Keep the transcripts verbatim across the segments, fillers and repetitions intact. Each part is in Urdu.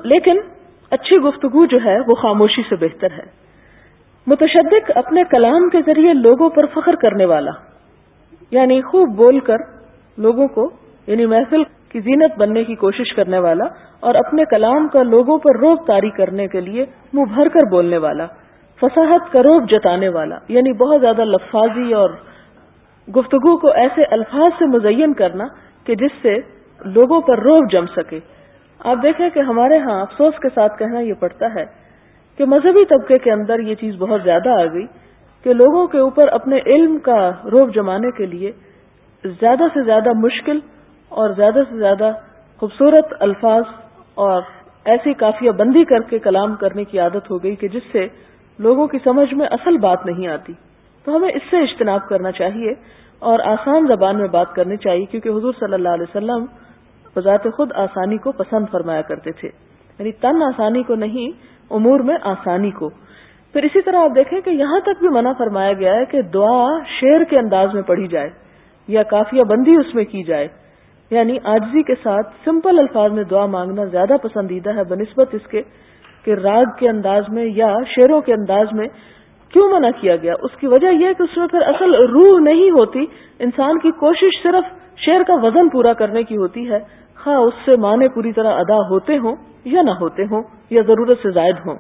لیکن اچھی گفتگو جو ہے وہ خاموشی سے بہتر ہے. متشدق اپنے کلام کے ذریعے لوگوں پر فخر کرنے والا، یعنی خوب بول کر لوگوں کو، یعنی محفل کی زینت بننے کی کوشش کرنے والا، اور اپنے کلام کا لوگوں پر روب طاری کرنے کے لیے منہ بھر کر بولنے والا، فصاحت کا روب جتانے والا، یعنی بہت زیادہ لفاظی اور گفتگو کو ایسے الفاظ سے مزین کرنا کہ جس سے لوگوں پر روب جم سکے. آپ دیکھیں کہ ہمارے ہاں افسوس کے ساتھ کہنا یہ پڑتا ہے کہ مذہبی طبقے کے اندر یہ چیز بہت زیادہ آ گئی کہ لوگوں کے اوپر اپنے علم کا روب جمانے کے لیے زیادہ سے زیادہ مشکل اور زیادہ سے زیادہ خوبصورت الفاظ اور ایسی قافیہ بندی کر کے کلام کرنے کی عادت ہو گئی کہ جس سے لوگوں کی سمجھ میں اصل بات نہیں آتی. تو ہمیں اس سے اجتناب کرنا چاہیے اور آسان زبان میں بات کرنی چاہیے، کیونکہ حضور صلی اللہ علیہ وسلم بذات خود آسانی کو پسند فرمایا کرتے تھے، یعنی تن آسانی کو نہیں، امور میں آسانی کو. پھر اسی طرح آپ دیکھیں کہ یہاں تک بھی منع فرمایا گیا ہے کہ دعا شعر کے انداز میں پڑھی جائے یا قافیہ بندی اس میں کی جائے، یعنی عاجزی کے ساتھ سمپل الفاظ میں دعا مانگنا زیادہ پسندیدہ ہے بنسبت اس کے کہ راگ کے انداز میں یا شعروں کے انداز میں. کیوں منع کیا گیا؟ اس کی وجہ یہ کہ اس میں پھر اصل روح نہیں ہوتی، انسان کی کوشش صرف شعر کا وزن پورا کرنے کی ہوتی ہے، خواہ اس سے معنی پوری طرح ادا ہوتے ہوں یا نہ ہوتے ہوں یا ضرورت سے زائد ہوں.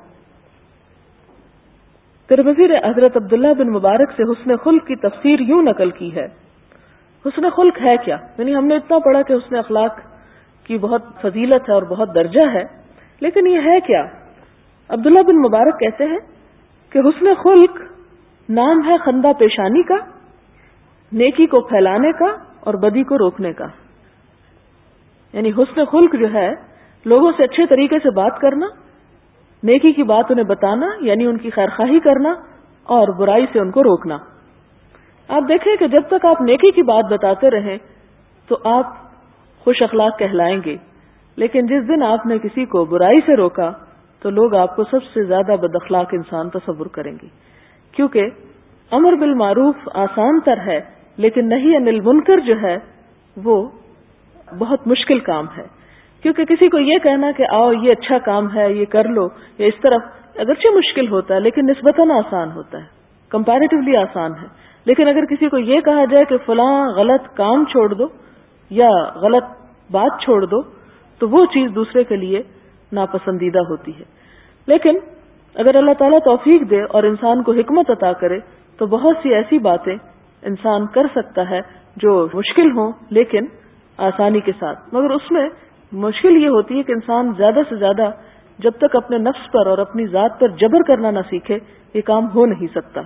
ترمذی نے حضرت عبداللہ بن مبارک سے حسن خلق کی تفسیر یوں نقل کی ہے. حسن خلق ہے کیا؟ یعنی ہم نے اتنا پڑھا کہ حسن اخلاق کی بہت فضیلت ہے اور بہت درجہ ہے، لیکن یہ ہے کیا؟ عبداللہ بن مبارک کہتے ہیں کہ حسن خلق نام ہے خندہ پیشانی کا، نیکی کو پھیلانے کا اور بدی کو روکنے کا. یعنی حسن خلق جو ہے لوگوں سے اچھے طریقے سے بات کرنا، نیکی کی بات انہیں بتانا یعنی ان کی خیرخواہی کرنا اور برائی سے ان کو روکنا. آپ دیکھیں کہ جب تک آپ نیکی کی بات بتاتے رہیں تو آپ خوش اخلاق کہلائیں گے، لیکن جس دن آپ نے کسی کو برائی سے روکا تو لوگ آپ کو سب سے زیادہ بد اخلاق انسان تصور کریں گے، کیونکہ امر بالمعروف آسان تر ہے لیکن نہی عن المنکر جو ہے وہ بہت مشکل کام ہے. کیونکہ کسی کو یہ کہنا کہ آؤ یہ اچھا کام ہے یہ کر لو یا اس طرف اگرچہ مشکل ہوتا ہے لیکن نسبتاً آسان ہوتا ہے، کمپیریٹیولی آسان ہے. لیکن اگر کسی کو یہ کہا جائے کہ فلاں غلط کام چھوڑ دو یا غلط بات چھوڑ دو تو وہ چیز دوسرے کے لیے ناپسندیدہ ہوتی ہے. لیکن اگر اللہ تعالیٰ توفیق دے اور انسان کو حکمت عطا کرے تو بہت سی ایسی باتیں انسان کر سکتا ہے جو مشکل ہوں لیکن آسانی کے ساتھ. مگر اس میں مشکل یہ ہوتی ہے کہ انسان زیادہ سے زیادہ جب تک اپنے نفس پر اور اپنی ذات پر جبر کرنا نہ سیکھے یہ کام ہو نہیں سکتا.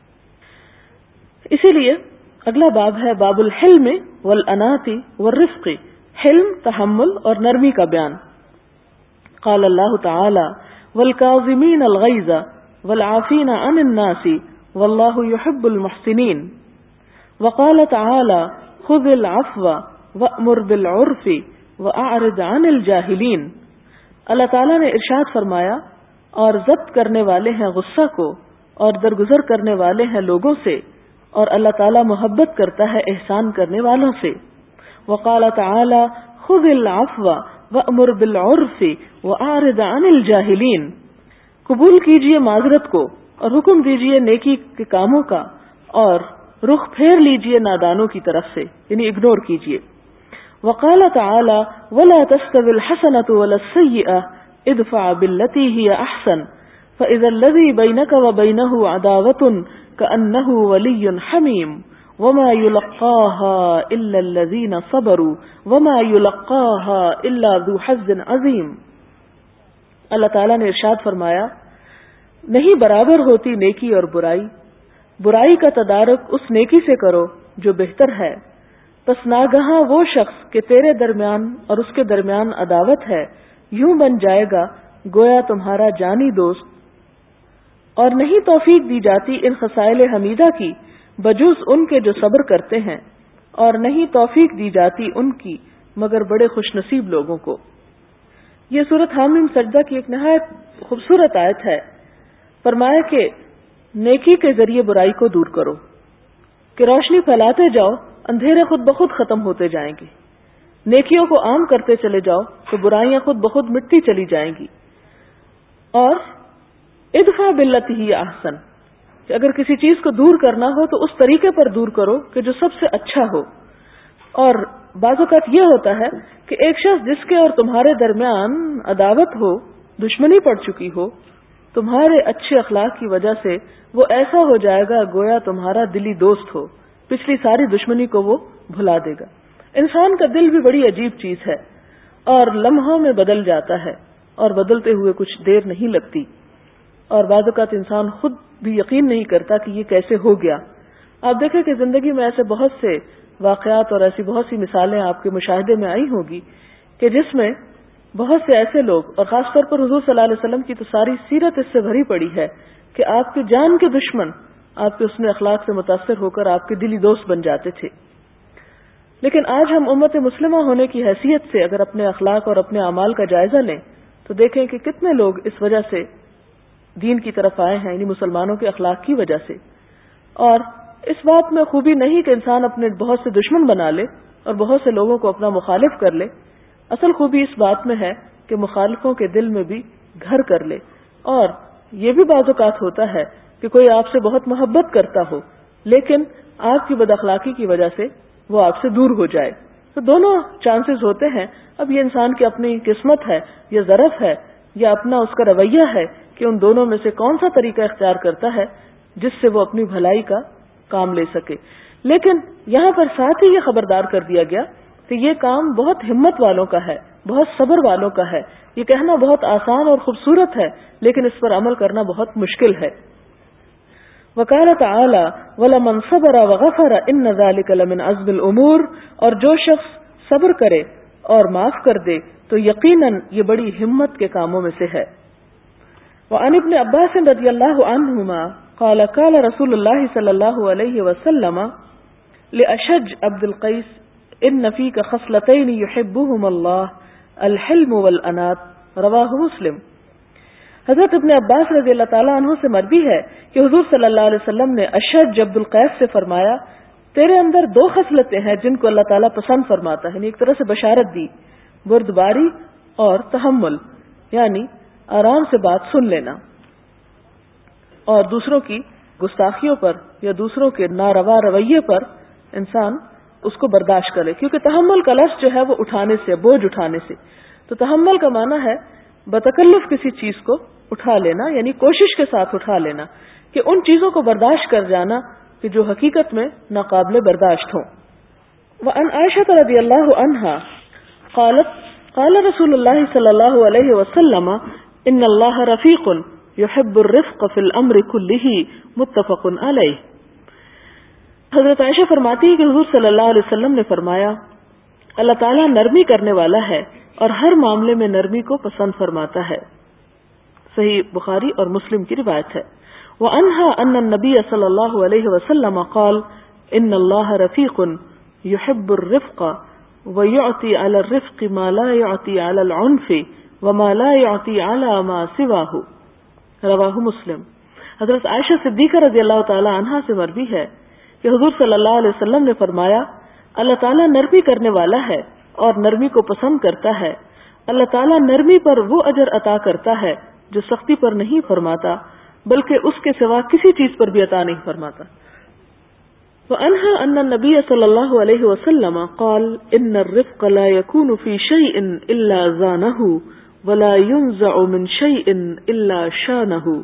اسی لیے اگلا باب ہے باب الحلم والانات والرفق، حلم تحمل اور نرمی کا بیان. قال اللہ تعالی والکاظمین الغیظ والعافین عن الناس واللہ یحب المحسنین. وقال تعالی خذ العفو وأمر بالعرف واعرض عن الجاہلین. اللہ تعالیٰ نے ارشاد فرمایا اور ضبط کرنے والے ہیں غصہ کو اور درگزر کرنے والے ہیں لوگوں سے، اور اللہ تعالیٰ محبت کرتا ہے احسان کرنے والوں سے. وقال تعالی خذ العفو وأمر بالعرف واعرض عن الجاہلین. قبول کیجئے معذرت کو اور حکم دیجئے نیکی کے کاموں کا اور رخ پھیر لیجئے نادانوں کی طرف سے، یعنی اگنور کیجئے. وقال تعالی ولا تستوي الحسنة ولا السيئة ادفع بالتي هي احسن فاذا الذي بينك وبينه عداوة كأنه ولي حميم وما يلقاها الا الذين صبروا وما يلقاها الا ذو حظ عظيم. اللہ تعالیٰ نے ارشاد فرمایا نہیں برابر ہوتی نیکی اور برائی، برائی کا تدارک اس نیکی سے کرو جو بہتر ہے، پس ناگہاں وہ شخص کہ تیرے درمیان اور اس کے درمیان عداوت ہے یوں بن جائے گا گویا تمہارا جانی دوست. اور نہیں توفیق دی جاتی ان خصائل حمیدہ کی بجز ان کے جو صبر کرتے ہیں، اور نہیں توفیق دی جاتی ان کی مگر بڑے خوش نصیب لوگوں کو. یہ سورۃ حامیم سجدہ کی ایک نہایت خوبصورت آیت ہے. فرمایا کہ نیکی کے ذریعے برائی کو دور کرو، کہ روشنی پھیلاتے جاؤ، اندھیرے خود بخود ختم ہوتے جائیں گے. نیکیوں کو عام کرتے چلے جاؤ تو برائیاں خود بخود مٹتی چلی جائیں گی. اور ادفع باللتی ہی احسن، کہ اگر کسی چیز کو دور کرنا ہو تو اس طریقے پر دور کرو کہ جو سب سے اچھا ہو. اور بعض اوقات یہ ہوتا ہے کہ ایک شخص جس کے اور تمہارے درمیان عداوت ہو، دشمنی پڑ چکی ہو، تمہارے اچھے اخلاق کی وجہ سے وہ ایسا ہو جائے گا گویا تمہارا دلی دوست ہو، پچھلی ساری دشمنی کو وہ بھلا دے گا. انسان کا دل بھی بڑی عجیب چیز ہے اور لمحوں میں بدل جاتا ہے، اور بدلتے ہوئے کچھ دیر نہیں لگتی، اور بعض اوقات انسان خود بھی یقین نہیں کرتا کہ یہ کیسے ہو گیا. آپ دیکھیں کہ زندگی میں ایسے بہت سے واقعات اور ایسی بہت سی مثالیں آپ کے مشاہدے میں آئی ہوگی کہ جس میں بہت سے ایسے لوگ، اور خاص طور پر حضور صلی اللہ علیہ وسلم کی تو ساری سیرت اس سے بھری پڑی ہے کہ آپ کے جان کے دشمن آپ کے حسن اخلاق سے متاثر ہو کر آپ کے دلی دوست بن جاتے تھے. لیکن آج ہم امت مسلمہ ہونے کی حیثیت سے اگر اپنے اخلاق اور اپنے اعمال کا جائزہ لیں تو دیکھیں کہ کتنے لوگ اس وجہ سے دین کی طرف آئے ہیں، یعنی مسلمانوں کے اخلاق کی وجہ سے. اور اس بات میں خوبی نہیں کہ انسان اپنے بہت سے دشمن بنا لے اور بہت سے لوگوں کو اپنا مخالف کر لے. اصل خوبی اس بات میں ہے کہ مخالفوں کے دل میں بھی گھر کر لے. اور یہ بھی بعض اوقات ہوتا ہے کہ کوئی آپ سے بہت محبت کرتا ہو لیکن آپ کی بد اخلاقی کی وجہ سے وہ آپ سے دور ہو جائے. تو دونوں چانسز ہوتے ہیں. اب یہ انسان کی اپنی قسمت ہے یا ظرف ہے یا اپنا اس کا رویہ ہے کہ ان دونوں میں سے کون سا طریقہ اختیار کرتا ہے جس سے وہ اپنی بھلائی کا کام لے سکے. لیکن یہاں پر ساتھ ہی یہ خبردار کر دیا گیا کہ یہ کام بہت ہمت والوں کا ہے، بہت صبر والوں کا ہے. یہ کہنا بہت آسان اور خوبصورت ہے لیکن اس پر عمل کرنا بہت مشکل ہے. وقال تعالی وَلَمَنْ صَبَرَ وَغَفَرَ إِنَّ ذَلِكَ لَمِنْ عَزْمِ الْأُمُورِ، اور جو شخص صبر کرے اور معاف کر دے تو یقیناً یہ بڑی ہمت کے کاموں میں سے ہے. وعن ابن عباس رضی اللہ عنہما قال قال رسول اللہ صلی اللہ علیہ وسلم لأشج عبد القیس ان فیک خصلتین یحبہم اللہ الحلم والانات، رواہ مسلم. حضرت ابن عباس رضی اللہ تعالیٰ عنہ سے مروی ہے کہ حضور صلی اللہ علیہ وسلم نے اشج عبد القیس سے فرمایا تیرے اندر دو خصلتیں ہیں جن کو اللہ تعالیٰ پسند فرماتا ہے. یعنی ایک طرح سے بشارت دی، بردباری اور تحمل، یعنی آرام سے بات سن لینا اور دوسروں کی گستاخیوں پر یا دوسروں کے ناروا رویے پر انسان اس کو برداشت کرے. کیونکہ تحمل کا لفظ جو ہے وہ اٹھانے سے، بوجھ اٹھانے سے. تو تحمل کا معنی ہے بتکلف کسی چیز کو اٹھا لینا، یعنی کوشش کے ساتھ اٹھا لینا، کہ ان چیزوں کو برداشت کر جانا کہ جو حقیقت میں ناقابل برداشت ہوں. وعن عائشہ رضی اللہ عنہا قالت قال رسول اللہ صلی اللہ علیہ وسلم ان اللہ رفیق یحب الرفق فی الامر کلہ، متفق علیہ. حضرت عائشہ فرماتی ہے کہ حضور صلی اللہ علیہ وسلم نے فرمایا اللہ تعالیٰ نرمی کرنے والا ہے اور ہر معاملے میں نرمی کو پسند فرماتا ہے. صحیح بخاری اور مسلم کی روایت ہے. وعنها ان النبی صلی اللہ علیہ وسلم قال ان اللہ رفیق یحب الرفق ویعطی علی الرفق ما لا یعطی علی العنف وما لا یعطی علی ما سواہ، رواہ مسلم. حضرت عائشہ صدیقہ رضی اللہ تعالی عنہا سے مروی ہے کہ حضور صلی اللہ علیہ وسلم نے فرمایا اللہ تعالیٰ نرمی کرنے والا ہے اور نرمی کو پسند کرتا ہے. اللہ تعالیٰ نرمی پر وہ اجر عطا کرتا ہے جو سختی پر نہیں فرماتا بلکہ اس کے سوا کسی چیز پر بھی عطا نہیں فرماتا. وعنها ان النبی صلی اللہ علیہ وسلم قال ان الرفق لا يكون في شيء الا زانه ولا ينزع من شيء الا شانه.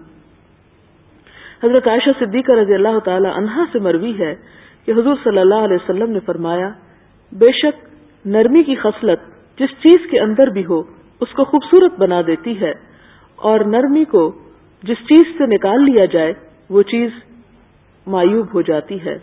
حضرت عائشہ صدیقہ رضی اللہ تعالی عنہا سے مروی ہے کہ حضور صلی اللہ علیہ وسلم نے فرمایا بے شک نرمی کی خصلت جس چیز کے اندر بھی ہو اس کو خوبصورت بنا دیتی ہے، اور نرمی کو جس چیز سے نکال لیا جائے وہ چیز معیوب ہو جاتی ہے.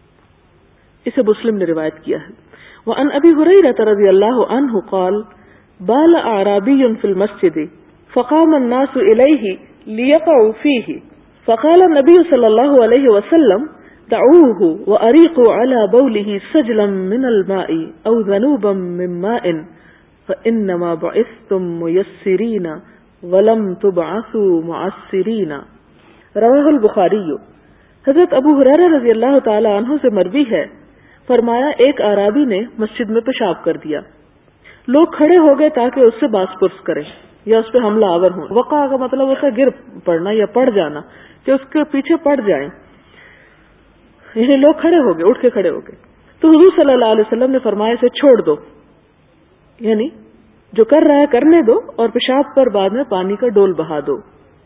اسے مسلم نے روایت کیا ہے. وعن ابی ہریرہ رضی اللہ عنہ قال بال اعرابی فی المسجد فقام الناس الیہ لیقعوا فیہ فقال النبی صلی اللہ علیہ وسلم دعوه وأريقوا على بوله سجلا من الماء أو ذنوبا من ماء فإنما بعثتم ميسرين ولم تبعثوا معسرين، رواہ البخاری. حضرت ابو ہریرہ رضی اللہ تعالی عنہ سے مروی ہے فرمایا ایک اعرابی نے مسجد میں پیشاب کر دیا لوگ کھڑے ہو گئے تاکہ اس سے باس پرس کریں یا اس پہ حملہ آور ہوں. وقع کا مطلب ہوتا ہے گر پڑنا یا پڑ جانا، کہ اس کے پیچھے پڑ جائیں. یعنی لوگ کھڑے ہو گئے، اٹھ کے کھڑے ہو گئے. تو حضور صلی اللہ علیہ وسلم نے فرمایا اسے چھوڑ دو، یعنی جو کر رہا ہے کرنے دو، اور پیشاب پر بعد میں پانی کا ڈول بہا دو،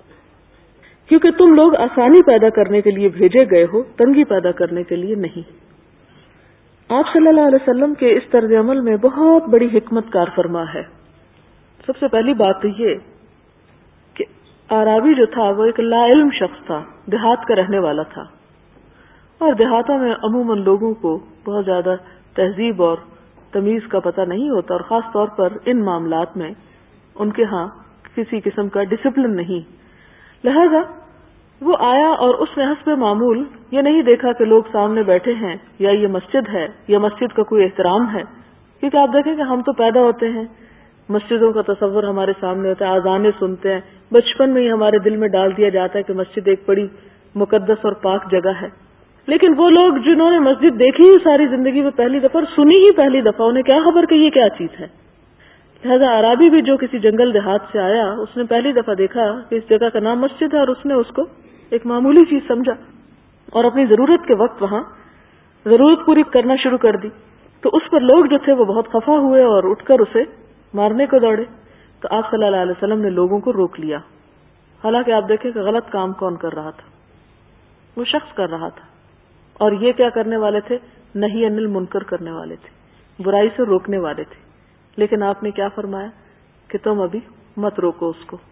کیونکہ تم لوگ آسانی پیدا کرنے کے لیے بھیجے گئے ہو، تنگی پیدا کرنے کے لیے نہیں. آپ صلی اللہ علیہ وسلم کے اس طرز عمل میں بہت بڑی حکمت کار فرما ہے. سب سے پہلی بات تو یہ کہ اعرابی جو تھا وہ ایک لا علم شخص تھا، دیہات کا رہنے والا تھا، اور دیہاتوں میں عموماً لوگوں کو بہت زیادہ تہذیب اور تمیز کا پتہ نہیں ہوتا، اور خاص طور پر ان معاملات میں ان کے ہاں کسی قسم کا ڈسپلن نہیں. لہذا وہ آیا اور اس نے حسب معمول یہ نہیں دیکھا کہ لوگ سامنے بیٹھے ہیں یا یہ مسجد ہے یا مسجد کا کوئی احترام ہے. کیونکہ آپ دیکھیں کہ ہم تو پیدا ہوتے ہیں مسجدوں کا تصور ہمارے سامنے ہوتا ہے، اذانیں سنتے ہیں، بچپن میں ہی ہمارے دل میں ڈال دیا جاتا ہے کہ مسجد ایک بڑی مقدس اور پاک جگہ ہے. لیکن وہ لوگ جنہوں نے مسجد دیکھی ہی ساری زندگی میں پہلی دفعہ، سنی ہی پہلی دفعہ، انہیں کیا خبر کہ یہ کیا چیز ہے. لہذا عربی بھی جو کسی جنگل دیہات سے آیا، اس نے پہلی دفعہ دیکھا کہ اس جگہ کا نام مسجد ہے، اور اس نے اس کو ایک معمولی چیز سمجھا اور اپنی ضرورت کے وقت وہاں ضرورت پوری کرنا شروع کر دی. تو اس پر لوگ جو تھے وہ بہت خفا ہوئے اور اٹھ کر اسے مارنے کو دوڑے. تو آپ صلی اللہ علیہ وسلم نے لوگوں کو روک لیا. حالانکہ آپ دیکھیں کہ غلط کام کون کر رہا تھا، وہ شخص کر رہا تھا، اور یہ کیا کرنے والے تھے؟ نہی عن المنکر کرنے والے تھے، برائی سے روکنے والے تھے. لیکن آپ نے کیا فرمایا کہ تم ابھی مت روکو اس کو.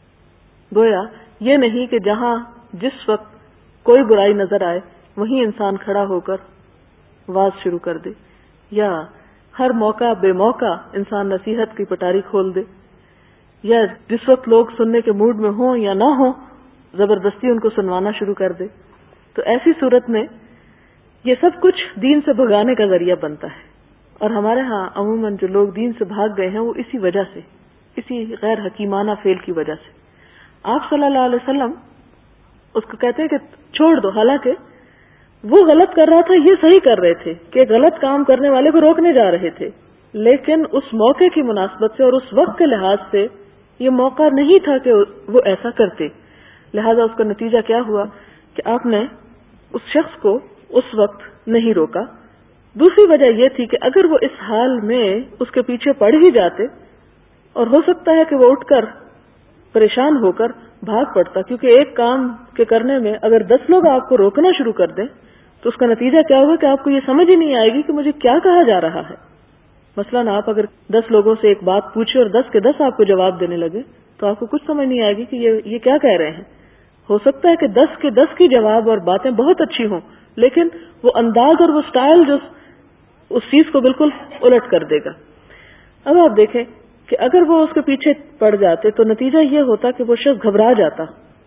گویا یہ نہیں کہ جہاں جس وقت کوئی برائی نظر آئے وہیں انسان کھڑا ہو کر واز شروع کر دے، یا ہر موقع بے موقع انسان نصیحت کی پٹاری کھول دے، یا جس وقت لوگ سننے کے موڈ میں ہوں یا نہ ہوں زبردستی ان کو سنوانا شروع کر دے. تو ایسی صورت میں یہ سب کچھ دین سے بھگانے کا ذریعہ بنتا ہے. اور ہمارے ہاں عموماً جو لوگ دین سے بھاگ گئے ہیں وہ اسی وجہ سے، اسی غیر حکیمانہ فعل کی وجہ سے. آپ صلی اللہ علیہ وسلم اس کو کہتے ہیں کہ چھوڑ دو، حالانکہ وہ غلط کر رہا تھا، یہ صحیح کر رہے تھے کہ غلط کام کرنے والے کو روکنے جا رہے تھے. لیکن اس موقع کی مناسبت سے اور اس وقت کے لحاظ سے یہ موقع نہیں تھا کہ وہ ایسا کرتے. لہذا اس کا نتیجہ کیا ہوا کہ آپ نے اس شخص کو اس وقت نہیں روکا. دوسری وجہ یہ تھی کہ اگر وہ اس حال میں اس کے پیچھے پڑ ہی جاتے، اور ہو سکتا ہے کہ وہ اٹھ کر پریشان ہو کر بھاگ پڑتا، کیونکہ ایک کام کے کرنے میں اگر دس لوگ آپ کو روکنا شروع کر دیں تو اس کا نتیجہ کیا ہوگا کہ آپ کو یہ سمجھ ہی نہیں آئے گی کہ مجھے کیا کہا جا رہا ہے. مثلاً آپ اگر دس لوگوں سے ایک بات پوچھے اور دس کے دس آپ کو جواب دینے لگے تو آپ کو کچھ سمجھ نہیں آئے گی کہ یہ یہ کیا کہہ رہے ہیں. ہو سکتا ہے کہ دس کے دس کی جواب اور باتیں بہت اچھی ہوں، لیکن وہ انداز اور وہ سٹائل جو اس چیز کو بالکل الٹ کر دے گا. اب آپ دیکھیں کہ اگر وہ اس کے پیچھے پڑ جاتے تو نتیجہ یہ ہوتا کہ وہ شخص گھبرا جاتا.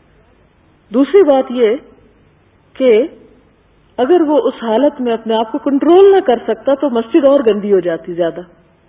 دوسری بات یہ کہ اگر وہ اس حالت میں اپنے آپ کو کنٹرول نہ کر سکتا تو مسجد اور گندی ہو جاتی زیادہ.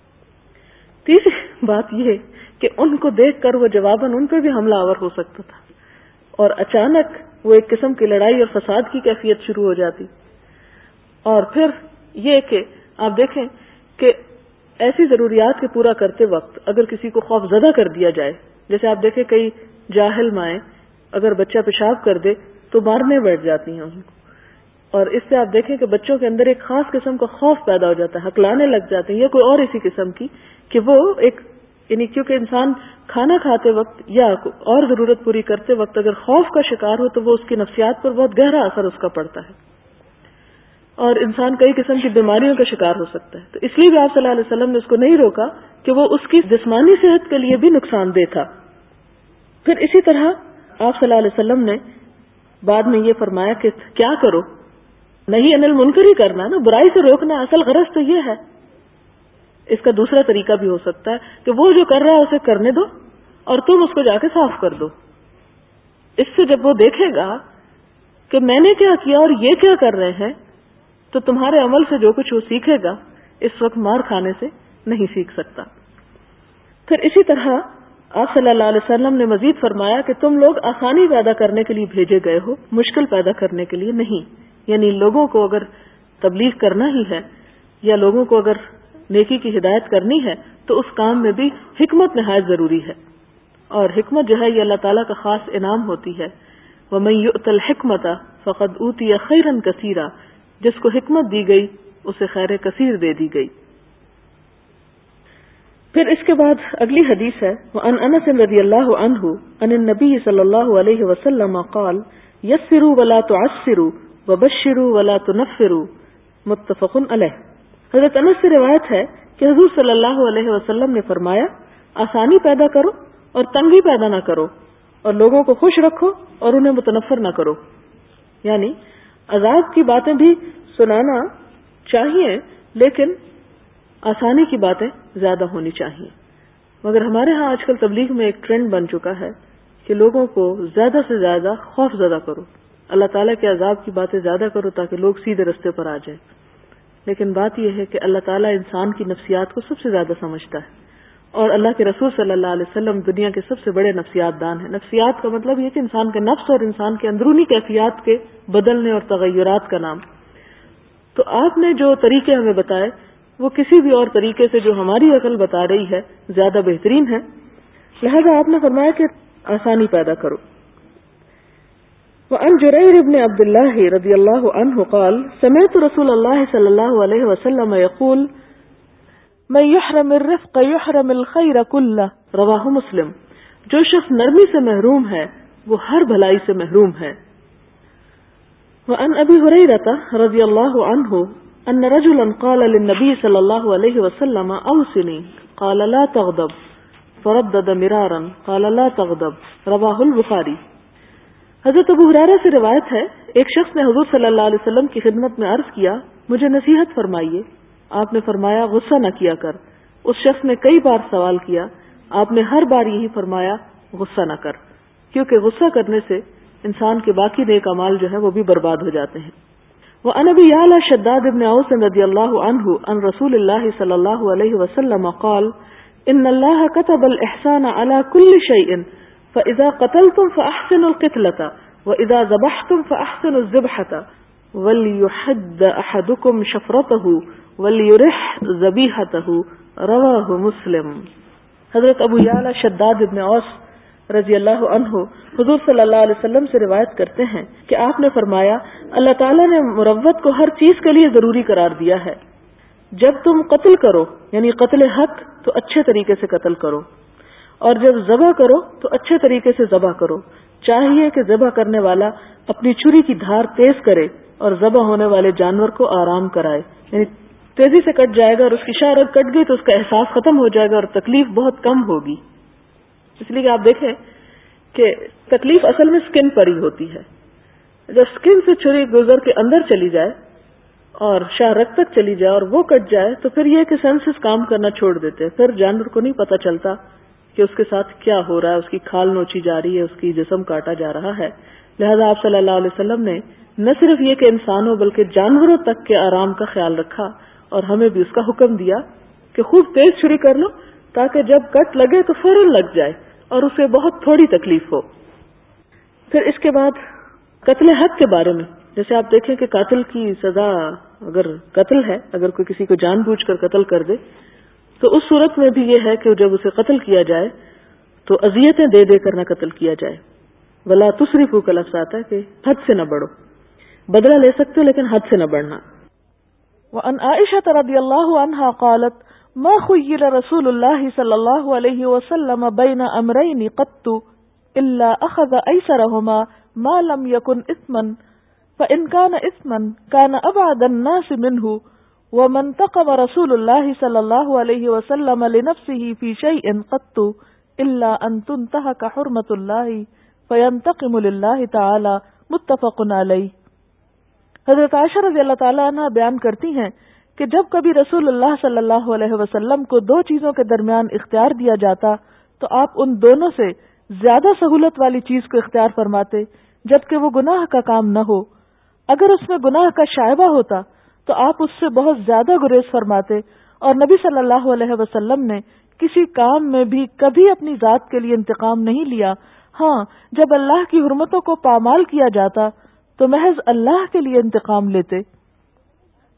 تیسری بات یہ کہ ان کو دیکھ کر وہ جواباً ان پہ بھی حملہ آور ہو سکتا تھا، اور اچانک وہ ایک قسم کی لڑائی اور فساد کی کیفیت شروع ہو جاتی. اور پھر یہ کہ آپ دیکھیں کہ ایسی ضروریات کے پورا کرتے وقت اگر کسی کو خوف زدہ کر دیا جائے، جیسے آپ دیکھیں کئی جاہل مائیں اگر بچہ پیشاب کر دے تو مارنے بیٹھ جاتی ہیں ان کو، اور اس سے آپ دیکھیں کہ بچوں کے اندر ایک خاص قسم کا خوف پیدا ہو جاتا ہے، ہکلانے لگ جاتے ہیں یا کوئی اور اسی قسم کی، کہ وہ ایک یعنی کیونکہ انسان کھانا کھاتے وقت یا اور ضرورت پوری کرتے وقت اگر خوف کا شکار ہو تو وہ اس کی نفسیات پر بہت گہرا اثر اس کا پڑتا ہے، اور انسان کئی قسم کی بیماریوں کا شکار ہو سکتا ہے. تو اس لیے بھی آپ صلی اللہ علیہ وسلم نے اس کو نہیں روکا کہ وہ اس کی جسمانی صحت کے لیے بھی نقصان دہ تھا. پھر اسی طرح آپ صلی اللہ علیہ وسلم نے بعد میں یہ فرمایا کہ کیا کرو، نہیں انل منکر ہی کرنا نا، برائی سے روکنا. اصل غرض تو یہ ہے. اس کا دوسرا طریقہ بھی ہو سکتا ہے کہ وہ جو کر رہا ہے اسے کرنے دو اور تم اس کو جا کے صاف کر دو. اس سے جب وہ دیکھے گا کہ میں نے کیا کیا اور یہ کیا کر رہے ہیں تو تمہارے عمل سے جو کچھ وہ سیکھے گا اس وقت مار کھانے سے نہیں سیکھ سکتا. پھر اسی طرح آپ صلی اللہ علیہ وسلم نے مزید فرمایا کہ تم لوگ آسانی پیدا کرنے کے لیے بھیجے گئے ہو، مشکل پیدا کرنے کے لیے نہیں. یعنی لوگوں کو اگر تبلیغ کرنا ہی ہے یا لوگوں کو اگر نیکی کی ہدایت کرنی ہے تو تو اس کام میں بھی حکمت نہایت ضروری ہے، اور حکمت جو ہے یہ اللہ تعالیٰ کا خاص انعام ہوتی ہے۔ وَمَن يُؤْتَ الْحِكْمَةَ فَقَدْ أُوتِيَ خَيْرًا كَثِيرًا، جس کو حکمت دی گئی اسے خیر کثیر دے دی گئی۔ پھر اس کے بعد اگلی حدیث ہے، وَعَنْ أَنَسٍ رضی اللہ عنہ عن النبی صلی اللہ علیہ وسلم قال یسروا ولا تعسروا وبشروا ولا تنفروا، متفق علیہ۔ حضرت انس سے روایت ہے کہ حضور صلی اللہ علیہ وسلم نے فرمایا، آسانی پیدا کرو اور تنگی پیدا نہ کرو، اور لوگوں کو خوش رکھو اور انہیں متنفر نہ کرو۔ یعنی عذاب کی باتیں بھی سنانا چاہیے، لیکن آسانی کی باتیں زیادہ ہونی چاہیے۔ مگر ہمارے ہاں آج کل تبلیغ میں ایک ٹرینڈ بن چکا ہے کہ لوگوں کو زیادہ سے زیادہ خوف زدہ کرو، اللہ تعالیٰ کے عذاب کی باتیں زیادہ کرو تاکہ لوگ سیدھے رستے پر آ جائیں۔ لیکن بات یہ ہے کہ اللہ تعالیٰ انسان کی نفسیات کو سب سے زیادہ سمجھتا ہے، اور اللہ کے رسول صلی اللہ علیہ وسلم دنیا کے سب سے بڑے نفسیات دان ہیں۔ نفسیات کا مطلب یہ کہ انسان کے نفس اور انسان کے اندرونی کیفیات کے بدلنے اور تغیرات کا نام۔ تو آپ نے جو طریقے ہمیں بتائے وہ کسی بھی اور طریقے سے جو ہماری عقل بتا رہی ہے زیادہ بہترین ہے، لہذا آپ نے فرمایا کہ آسانی پیدا کرو۔ وعن جرير بن عبد الله رضي الله عنه قال سمعت رسول الله صلى الله عليه وسلم يقول من يحرم الرفق يحرم الخير كله، رواہ مسلم۔ جو شخص نرمی سے محروم ہے وہ ہر بھلائی سے محروم ہے۔ وعن ابی ہریرہ رضی اللہ عنہ ان رجلا قال للنبي صلى الله عليه وسلم اوصني قال لا تغضب فردد مرارا قال لا تغضب، رواہ البخاری۔ حضرت ابو ہریرہ سے روایت ہے، ایک شخص نے حضور صلی اللہ علیہ وسلم کی خدمت میں عرض کیا، مجھے نصیحت فرمائیے۔ آپ نے فرمایا غصہ نہ کیا کر۔ اس شخص نے کئی بار سوال کیا، آپ نے ہر بار یہی فرمایا غصہ نہ کر، کیونکہ غصہ کرنے سے انسان کے باقی نیک اعمال جو ہیں وہ بھی برباد ہو جاتے ہیں۔ وعن ابی یعلی شداد بن اوس رضی اللہ عنہ عن رسول اللہ صلی اللہ علیہ وسلم قال ان اللہ كتب الاحسان على كل شيء فإذا قتلتم فأحسنوا القتلة وإذا ذبحتم فأحسنوا الذبحة وليحد أحدكم شفرته وليرح ذبيحته، رواہ مسلم۔ حضرت ابو یعلی شداد بن اوس رضی اللہ عنہ حضور صلی اللہ علیہ وسلم سے روایت کرتے ہیں کہ آپ نے فرمایا، اللہ تعالیٰ نے مروت کو ہر چیز کے لیے ضروری قرار دیا ہے۔ جب تم قتل کرو یعنی قتل حق تو اچھے طریقے سے قتل کرو، اور جب ذبح کرو تو اچھے طریقے سے ذبح کرو۔ چاہیے کہ ذبح کرنے والا اپنی چھری کی دھار تیز کرے اور ذبح ہونے والے جانور کو آرام کرائے، یعنی تیزی سے کٹ جائے گا، اور اس کی شاہ رگ کٹ گئی تو اس کا احساس ختم ہو جائے گا اور تکلیف بہت کم ہوگی۔ اس لیے کہ آپ دیکھیں کہ تکلیف اصل میں سکن پر ہی ہوتی ہے۔ جب سکن سے چھری گزر کے اندر چلی جائے اور شاہ رگ تک چلی جائے اور وہ کٹ جائے تو پھر یہ کہ سینسز کام کرنا چھوڑ دیتے ہیں، پھر جانور کو نہیں پتہ چلتا کہ اس کے ساتھ کیا ہو رہا ہے، اس کی کھال نوچی جا رہی ہے، اس کی جسم کاٹا جا رہا ہے۔ لہذا آپ صلی اللہ علیہ وسلم نے نہ صرف یہ کہ انسانوں بلکہ جانوروں تک کے آرام کا خیال رکھا، اور ہمیں بھی اس کا حکم دیا کہ خوب تیز چھری کر لو تاکہ جب کٹ لگے تو فوراً لگ جائے اور اسے بہت تھوڑی تکلیف ہو۔ پھر اس کے بعد قتل حق کے بارے میں، جیسے آپ دیکھیں کہ قاتل کی سزا اگر قتل ہے، اگر کوئی کسی کو جان بوجھ کر قتل کر دے تو اس صورت میں بھی یہ ہے کہ جب اسے قتل کیا جائے تو اذیتیں دے دے کر نہ قتل کیا جائے۔ ولا تسرفوا کا لفظ آتا ہے کہ حد سے نہ بڑھو، بدلہ لے سکتے ہو لیکن حد سے نہ بڑھنا۔ وعن عائشہ رضی اللہ عنہا قالت ما خیر رسول اللہ صلی اللہ علیہ وسلم بین امرین قط الا اخذ ایسرہما ما لم یکن اثما فان کان اثما کان ابعد الناس منہ ومن تقم رسول اللہ صلی اللہ علیہ وسلم لنفسه في شيء قط الا ان تنتهك حرمة الله فينتقم لله تعالی، متفق علیہ۔ حضرت عائشہ رضی اللہ تعالی عنہ بیان کرتی ہیں کہ جب کبھی رسول اللہ صلی اللہ علیہ وسلم کو دو چیزوں کے درمیان اختیار دیا جاتا تو آپ ان دونوں سے زیادہ سہولت والی چیز کو اختیار فرماتے جبکہ وہ گناہ کا کام نہ ہو۔ اگر اس میں گناہ کا شائبہ ہوتا تو آپ اس سے بہت زیادہ گریز فرماتے، اور نبی صلی اللہ علیہ وسلم نے کسی کام میں بھی کبھی اپنی ذات کے لیے انتقام نہیں لیا۔ ہاں، جب اللہ کی حرمتوں کو پامال کیا جاتا تو محض اللہ کے لیے انتقام لیتے۔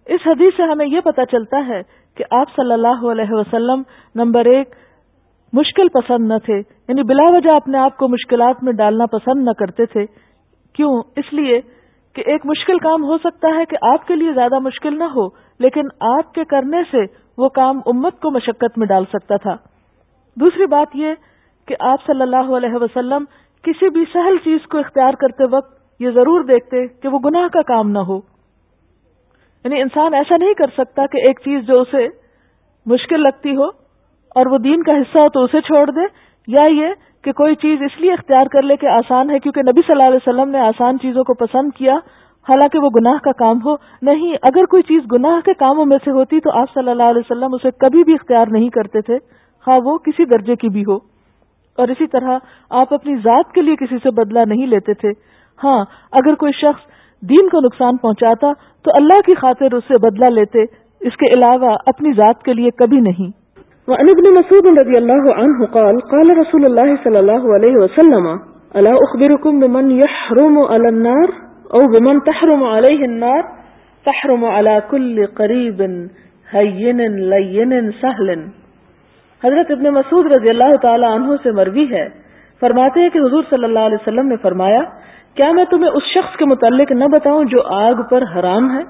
اس حدیث سے ہمیں یہ پتہ چلتا ہے کہ آپ صلی اللہ علیہ وسلم نمبر ایک مشکل پسند نہ تھے، یعنی بلا وجہ اپنے آپ کو مشکلات میں ڈالنا پسند نہ کرتے تھے. کیوں؟ اس لیے کہ ایک مشکل کام ہو سکتا ہے کہ آپ کے لیے زیادہ مشکل نہ ہو، لیکن آپ کے کرنے سے وہ کام امت کو مشقت میں ڈال سکتا تھا. دوسری بات یہ کہ آپ صلی اللہ علیہ وسلم کسی بھی سہل چیز کو اختیار کرتے وقت یہ ضرور دیکھتے کہ وہ گناہ کا کام نہ ہو. یعنی انسان ایسا نہیں کر سکتا کہ ایک چیز جو اسے مشکل لگتی ہو اور وہ دین کا حصہ ہو تو اسے چھوڑ دے، یا یہ کہ کوئی چیز اس لیے اختیار کر لے کہ آسان ہے کیونکہ نبی صلی اللہ علیہ وسلم نے آسان چیزوں کو پسند کیا حالانکہ وہ گناہ کا کام ہو. نہیں، اگر کوئی چیز گناہ کے کاموں میں سے ہوتی تو آپ صلی اللہ علیہ وسلم اسے کبھی بھی اختیار نہیں کرتے تھے، خواہ وہ کسی درجے کی بھی ہو. اور اسی طرح آپ اپنی ذات کے لیے کسی سے بدلہ نہیں لیتے تھے. ہاں، اگر کوئی شخص دین کو نقصان پہنچاتا تو اللہ کی خاطر اس سے بدلہ لیتے، اس کے علاوہ اپنی ذات کے لیے کبھی نہیں. وعن ابن مسعود رضی اللہ عنہ قال قال رسول اللہ صلی اللہ علیہ وسلم الا اخبرکم بمن یحرم علی النار او بمن تحرم علیہ النار تحرم علی کل قریب ہین لین سہل. حضرت ابن مسعود رضی اللہ تعالی عنہ سے مروی ہے، فرماتے ہیں کہ حضور صلی اللہ علیہ وسلم نے فرمایا، کیا میں تمہیں اس شخص کے متعلق نہ بتاؤں جو آگ پر حرام ہے؟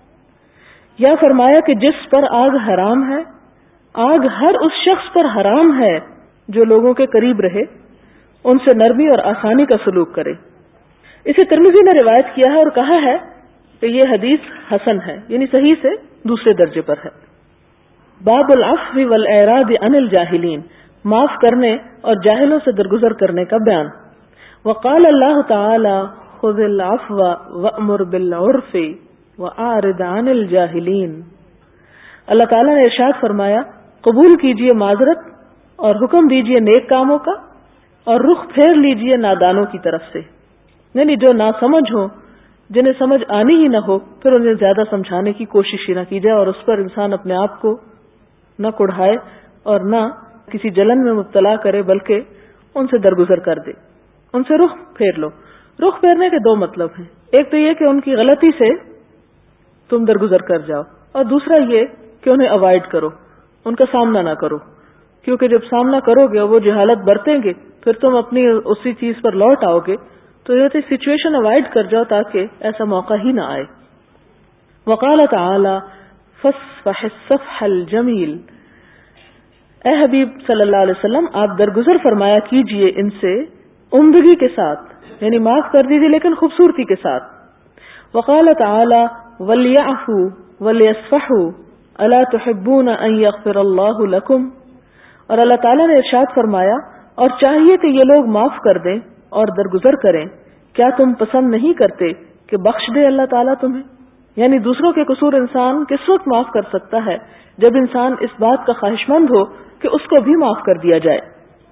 یا فرمایا کہ جس پر آگ حرام ہے؟ آگ ہر اس شخص پر حرام ہے جو لوگوں کے قریب رہے، ان سے نرمی اور آسانی کا سلوک کرے. اسے ترمذی نے روایت کیا ہے اور کہا ہے کہ یہ حدیث حسن ہے، یعنی صحیح سے دوسرے درجے پر ہے. باب العفو والاعراض عن الجاہلین، معاف کرنے اور جاہلوں سے درگزر کرنے کا بیان. وقال اللہ تعالی خذ العفو وامر بالعرف واعرض عن الجاہلین. اللہ تعالیٰ نے ارشاد فرمایا، قبول کیجئے معذرت اور حکم دیجئے نیک کاموں کا اور رخ پھیر لیجئے نادانوں کی طرف سے. یعنی جو نہ سمجھ ہو، جنہیں سمجھ آنی ہی نہ ہو، پھر انہیں زیادہ سمجھانے کی کوشش ہی نہ کی جائے اور اس پر انسان اپنے آپ کو نہ کڑھائے اور نہ کسی جلن میں مبتلا کرے، بلکہ ان سے درگزر کر دے، ان سے رخ پھیر لو. رخ پھیرنے کے دو مطلب ہیں، ایک تو یہ کہ ان کی غلطی سے تم درگزر کر جاؤ، اور دوسرا یہ کہ انہیں اوائڈ کرو، ان کا سامنا نہ کرو، کیونکہ جب سامنا کرو گے اور وہ جہالت برتیں گے پھر تم اپنی اسی چیز پر لوٹ آؤ گے، تو یہ سچویشن اوائڈ کر جاؤ تاکہ ایسا موقع ہی نہ آئے. وقال تعالی فاصفح الصفح الجمیل. اے حبیب صلی اللہ علیہ وسلم، آپ درگزر فرمایا کیجئے ان سے عمدگی کے ساتھ، یعنی معاف کر دیجئے لیکن خوبصورتی کے ساتھ. وقال تعالی ولیعفوا ولیصفحوا الا تحبون ان یغفر اللہ لکم. اور اللہ تعالیٰ نے ارشاد فرمایا، اور چاہیے کہ یہ لوگ معاف کر دیں اور درگزر کریں، کیا تم پسند نہیں کرتے کہ بخش دے اللہ تعالیٰ تمہیں؟ یعنی دوسروں کے قصور انسان کس وقت معاف کر سکتا ہے؟ جب انسان اس بات کا خواہش مند ہو کہ اس کو بھی معاف کر دیا جائے.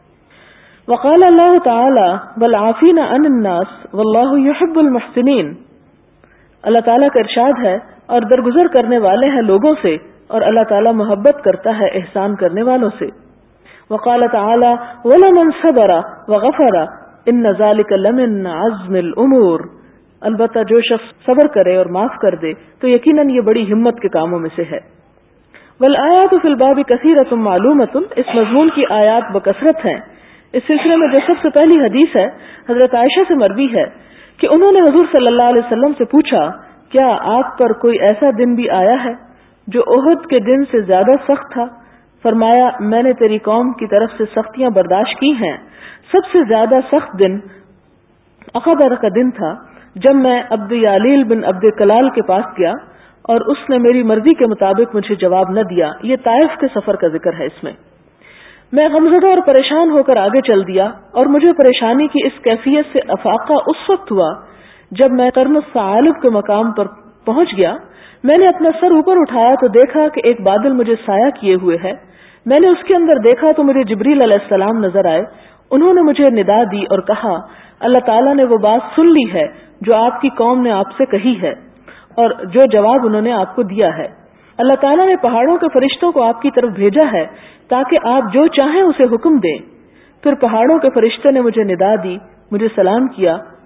وقال اللہ تعالی والعافین عن الناس واللہ یحب المحسنین. اللہ تعالیٰ کا ارشاد ہے، اور درگزر کرنے والے ہیں لوگوں سے، اور اللہ تعالیٰ محبت کرتا ہے احسان کرنے والوں سے. وقال تعالی ولمن صبر وغفر ان ذلک لمن عزم الامور. البتہ جو شخص صبر کرے اور معاف کر دے تو یقیناً یہ بڑی ہمت کے کاموں میں سے ہے. والآیات فی الباب کثیرۃ معلومۃ. اس مضمون کی آیات بکثرت ہیں. اس سلسلے میں جو سب سے پہلی حدیث ہے حضرت عائشہ سے مروی ہے کہ انہوں نے حضور صلی اللہ علیہ وسلم سے پوچھا، کیا آپ پر کوئی ایسا دن بھی آیا ہے جو احد کے دن سے زیادہ سخت تھا؟ فرمایا، میں نے تیری قوم کی طرف سے سختیاں برداشت کی ہیں. سب سے زیادہ سخت دن عقبہ کا دن تھا جب میں عبد یالیل بن عبد کلال کے پاس گیا اور اس نے میری مرضی کے مطابق مجھے جواب نہ دیا. یہ طائف کے سفر کا ذکر ہے. اس میں میں غمزدہ اور پریشان ہو کر آگے چل دیا اور مجھے پریشانی کی اس کیفیت سے افاقہ اس وقت ہوا جب میں قرن الثعالب کے مقام پر پہنچ گیا. میں نے اپنا سر اوپر اٹھایا تو دیکھا کہ ایک بادل مجھے سایہ کیے ہوئے ہے. میں نے اس کے اندر دیکھا تو مجھے جبریل علیہ السلام نظر آئے. انہوں نے مجھے ندا دی اور کہا، اللہ تعالیٰ نے وہ بات سن لی ہے جو آپ کی قوم نے آپ سے کہی ہے اور جو جواب انہوں نے آپ کو دیا ہے. اللہ تعالیٰ نے پہاڑوں کے فرشتوں کو آپ کی طرف بھیجا ہے تاکہ آپ جو چاہیں اسے حکم دیں. پھر پہاڑوں کے فرشتے نے مجھے ندا دی، مجھے سلام کیا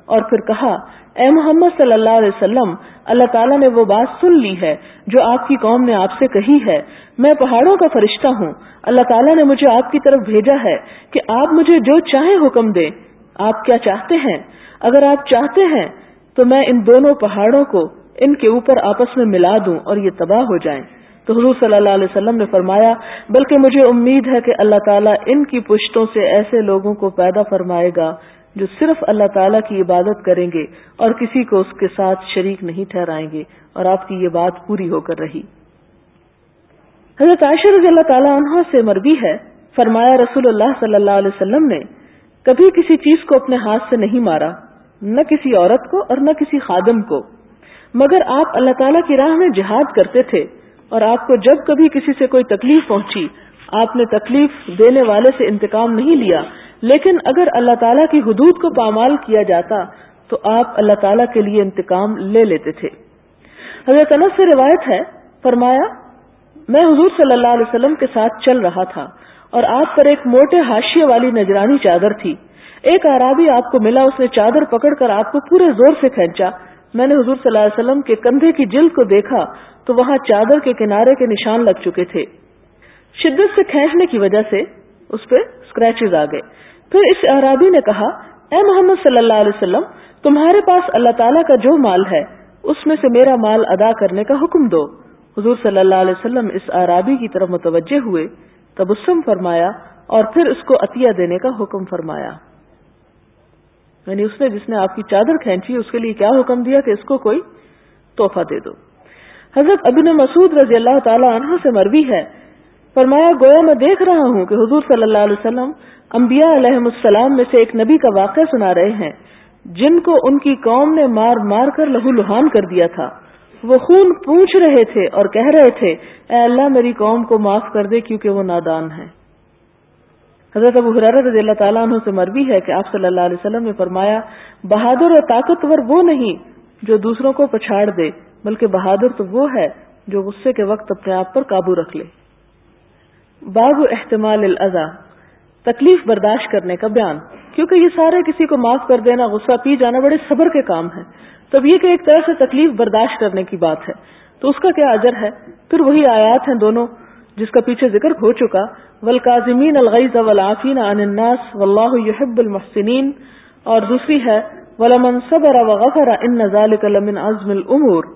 اور پھر کہا اے محمد صلی اللہ علیہ وسلم، اللہ تعالیٰ نے وہ بات سن لی ہے جو آپ کی قوم نے آپ سے کہی ہے، میں پہاڑوں کا فرشتہ ہوں، اللہ تعالیٰ نے مجھے آپ کی طرف بھیجا ہے کہ آپ مجھے جو چاہیں حکم دیں۔ آپ کیا چاہتے ہیں؟ اگر آپ چاہتے ہیں تو میں ان دونوں پہاڑوں کو ان کے اوپر آپس میں ملا دوں اور یہ تباہ ہو جائیں۔ تو حضور صلی اللہ علیہ وسلم نے فرمایا بلکہ مجھے امید ہے کہ اللہ تعالیٰ ان کی پشتوں سے ایسے لوگوں کو پیدا فرمائے گا جو صرف اللہ تعالیٰ کی عبادت کریں گے اور کسی کو اس کے ساتھ شریک نہیں ٹھہرائیں گے، اور آپ کی یہ بات پوری ہو کر رہی۔ حضرت عائشہ رضی اللہ تعالیٰ عنہا سے مروی ہے، فرمایا رسول اللہ صلی اللہ علیہ وسلم نے کبھی کسی چیز کو اپنے ہاتھ سے نہیں مارا، نہ کسی عورت کو اور نہ کسی خادم کو، مگر آپ اللہ تعالیٰ کی راہ میں جہاد کرتے تھے، اور آپ کو جب کبھی کسی سے کوئی تکلیف پہنچی آپ نے تکلیف دینے والے سے انتقام نہیں لیا، لیکن اگر اللہ تعالیٰ کی حدود کو پامال کیا جاتا تو آپ اللہ تعالیٰ کے لیے انتقام لے لیتے تھے۔ حضرت انس سے روایت ہے، فرمایا میں حضور صلی اللہ علیہ وسلم کے ساتھ چل رہا تھا اور آپ پر ایک موٹے حاشیے والی نجرانی چادر تھی۔ ایک اعرابی آپ کو ملا، اس نے چادر پکڑ کر آپ کو پورے زور سے کھینچا۔ میں نے حضور صلی اللہ علیہ وسلم کے کندھے کی جلد کو دیکھا تو وہاں چادر کے کنارے کے نشان لگ چکے تھے۔ شدت سے کھینچنے کی وجہ سے اس پہ اسکریچز آ گئے۔ پھر اس اعرابی نے کہا اے محمد صلی اللہ علیہ وسلم، تمہارے پاس اللہ تعالیٰ کا جو مال ہے اس میں سے میرا مال ادا کرنے کا حکم دو۔ حضور صلی اللہ علیہ وسلم اس اعرابی کی طرف متوجہ ہوئے، تبسم فرمایا اور پھر اس کو عطیہ دینے کا حکم فرمایا۔ یعنی اس نے جس نے آپ کی چادر کھینچی اس کے لیے کیا حکم دیا کہ اس کو کوئی تحفہ دے دو۔ حضرت ابن مسعود رضی اللہ تعالی عنہ سے مروی ہے، فرمایا گویا میں دیکھ رہا ہوں کہ حضور صلی اللہ علیہ وسلم انبیاء علیہم السلام میں سے ایک نبی کا واقعہ سنا رہے ہیں جن کو ان کی قوم نے مار مار کر لہو لہان کر دیا تھا۔ وہ خون پوچھ رہے تھے اور کہہ رہے تھے اے اللہ میری قوم کو معاف کر دے کیونکہ وہ نادان ہے۔ حضرت ابو ہریرہ رضی اللہ تعالیٰ عنہ سے مروی ہے کہ آپ صلی اللہ علیہ وسلم نے فرمایا بہادر اور طاقتور وہ نہیں جو دوسروں کو پچھاڑ دے، بلکہ بہادر تو وہ ہے جو غصے کے وقت اپنے آپ پر قابو رکھ لے۔ باب احتمال الاذى، تکلیف برداشت کرنے کا بیان۔ کیونکہ یہ سارے کسی کو معاف کر دینا، غصہ پی جانا بڑے صبر کے کام ہیں، تب یہ کہ ایک طرح سے تکلیف برداشت کرنے کی بات ہے تو اس کا کیا اجر ہے؟ پھر وہی آیات ہیں دونوں جس کا پیچھے ذکر ہو چکا، والکاظمین الغیظ والعافین عن الناس واللہ یحب المحسنین، اور دوسری ہے ولمن صبر وغفر ان ذلک لمن عزم الامور۔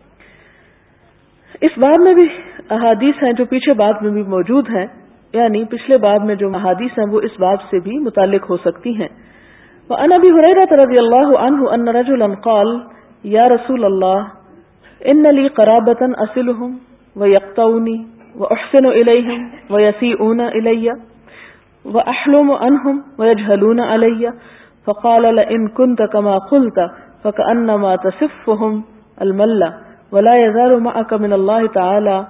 اس باب میں بھی احادیث ہیں جو پیچھے باب میں بھی موجود ہیں، یعنی پچھلے باب میں جو احادیث ہیں وہ اس باب سے بھی متعلق ہو سکتی ہیں۔ وعن ابی ہریرہ رضی اللہ عنہ ان رجلا قال یا رسول اللہ ان لی قرابۃ اصلهم ویقطعونی واحسن الیہم ویسیئون الی واحلم عنہم ویجہلون علی فقال لئن كنت كما قلت فكأنما تصفهم الملة ولا يزال معك من الله تعالى